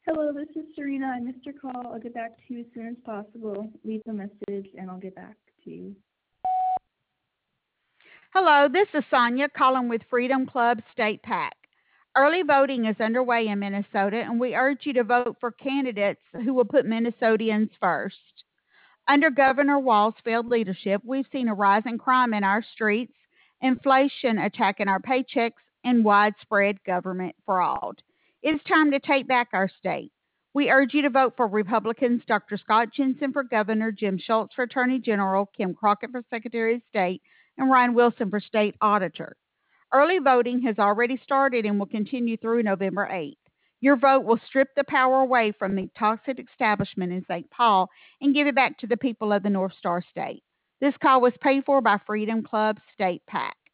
Hello, this is Serena. I missed your call. I'll get back to you as soon as possible. Leave a message and I'll get back to you. Hello, this is Sonia calling with Freedom Club State PAC. Early voting is underway in Minnesota, and we urge you to vote for candidates who will put Minnesotans first. Under Governor Walz's failed leadership, we've seen a rise in crime in our streets, inflation attacking our paychecks, and widespread government fraud. It's time to take back our state. We urge you to vote for Republicans Dr. Scott Jensen for governor, Jim Schultz for attorney general, Kim Crockett for secretary of state, and Ryan Wilson for state auditor. Early voting has already started and will continue through November 8th. Your vote will strip the power away from the toxic establishment in St. Paul and give it back to the people of the North Star State. This call was paid for by Freedom Club State PAC.